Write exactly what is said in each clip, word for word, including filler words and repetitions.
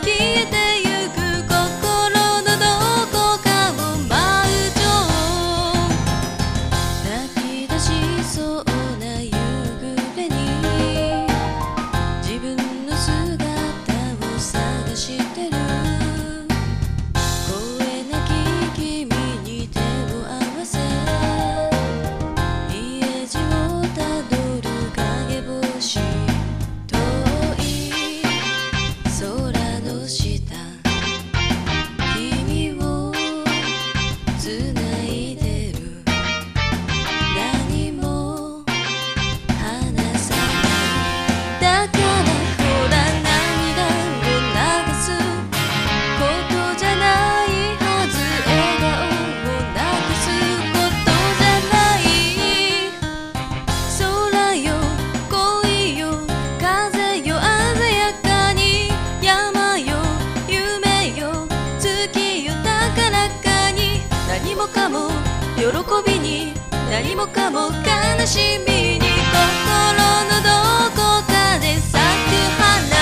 えてゆく心のどこかを舞う蝶泣き出しそうな夕暮れに自分の姿を探してる声なき君に手を合わせ家路をたどる影星遠い空の下君をつないでる何も話さないだからほら涙を流すことじゃないはず笑顔をなくすことじゃない空よ恋よ風よ鮮やかに山よ夢よ月よ高らかに何もかも喜びに何もかも悲しみに心のどこかで咲く花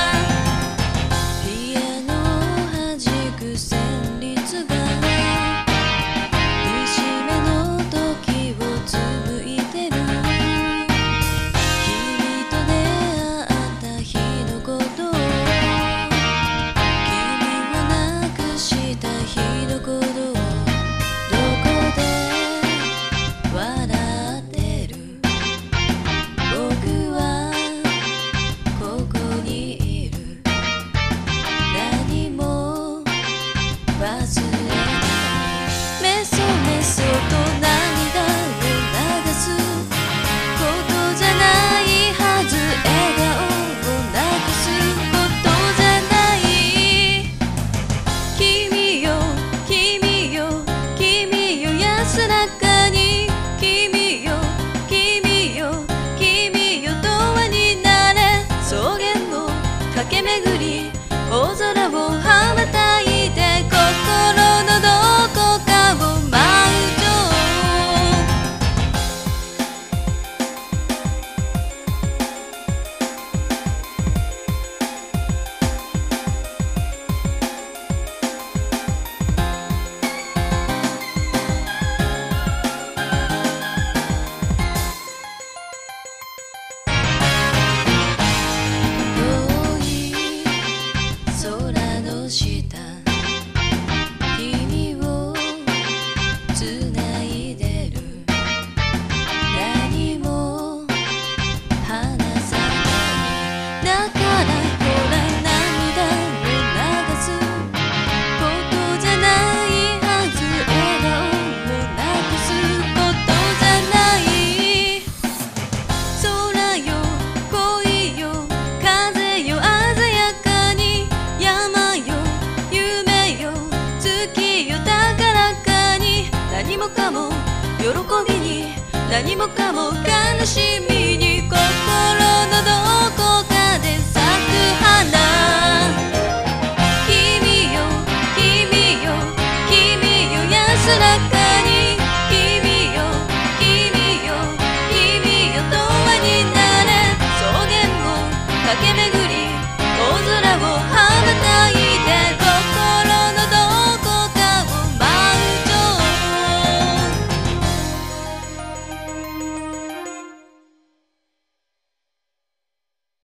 ピアノを弾く旋律が節目の時を紡いでる君と出会った日のことを君をなくした日のことをどこで笑ってる僕はここにいる何も忘れないメソメソと涙を流すことじゃないはず笑顔をなくすことじゃない君よ君よ君よ安らかに君よ君よ君よ永遠になれ草原を駆け巡り大空を羽ばたいて心のどこかを舞う蝶遠い空の下君をつないでる何も話さないだからほら涙を流すことじゃないはず笑顔をなくすことじゃない空よ恋よ風よ鮮やかに山よ夢よ月よ高らかに何もかも喜びに何もかも悲しみに心のどこかで咲く花君よ君よ君よ安らかに君よ君よ君よ永遠になれ草原を駆け巡り